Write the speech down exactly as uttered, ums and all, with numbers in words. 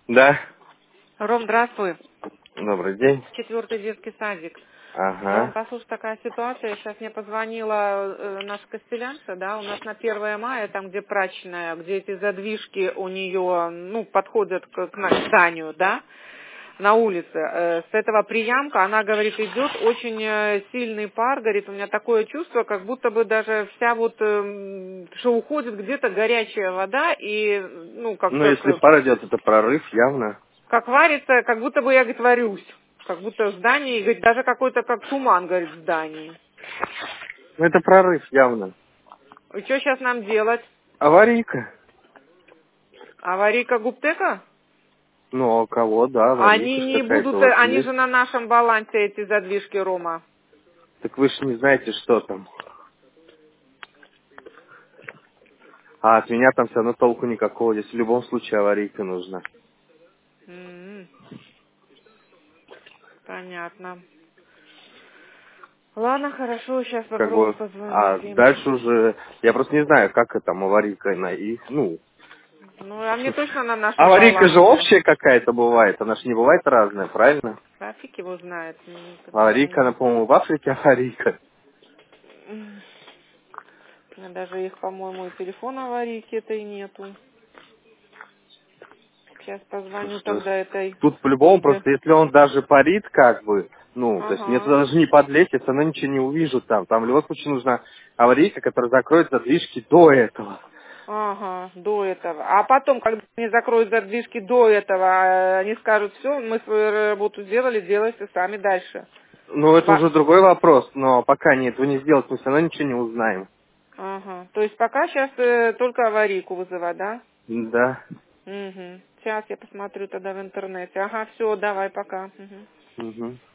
Да. Ром, здравствуй. Добрый день. Четвертый детский садик. Ром, Ага. послушай, такая ситуация. Сейчас мне позвонила э, наша костелянша, да, у нас на первое мая, там, где прачечная, где эти задвижки у нее, ну, подходят к, к нашему зданию, да, на улице. Э, с этого приямка, она говорит, идет очень э, сильный пар, говорит, у меня такое чувство, как будто бы даже вся вот, э, что уходит где-то горячая вода и, ну, как, Ну, как, если э, пар идет, это прорыв, явно. как варится, как будто бы я, говорит, варюсь. Как будто в здании, говорит, даже какой-то как туман, говорит, в здании. Ну, это прорыв, явно. И что сейчас нам делать? Аварийка. Аварийка Гуптека? Ну, а у кого, да, аварийка Они ж не какая-то будут, у э, вас они же есть. на нашем балансе, эти задвижки, Рома. Так вы же не знаете, что там. А от меня там все равно толку никакого. Здесь в любом случае аварийка нужна. М, Понятно. Ладно, хорошо, сейчас Как попробую бы, а позвонить им. дальше уже, я просто не знаю, как это там аварийка на их, ну, Ну, а мне точно на нашем аварийка же балансе. общая какая-то бывает, она же не бывает разная, правильно? А фиг его знает. М, как-то Аварийка, она, не- по-моему, в Африке аварийка. М, У меня даже их, по-моему, и телефон аварийки-то и нету. Сейчас позвоню Что тогда этой тут по-любому службе. просто, если он даже парит, как бы, ну, то есть мне Ага, туда даже не подлезть, я все равно ничего не увижу там. Там в любом случае нужна аварийка, которая закроет задвижки до этого. ага, до этого. А потом, когда они закроют задвижки до этого, э, они скажут, все, мы свою работу сделали, делайте сами дальше. Ну, это Ба- уже другой вопрос, но пока они этого не сделают, мы все равно ничего не узнаем. Ага, то есть пока сейчас только аварийку вызывать, да? Да. Угу. Сейчас я посмотрю тогда в интернете. Ага, все, давай, пока. Мгм. Угу.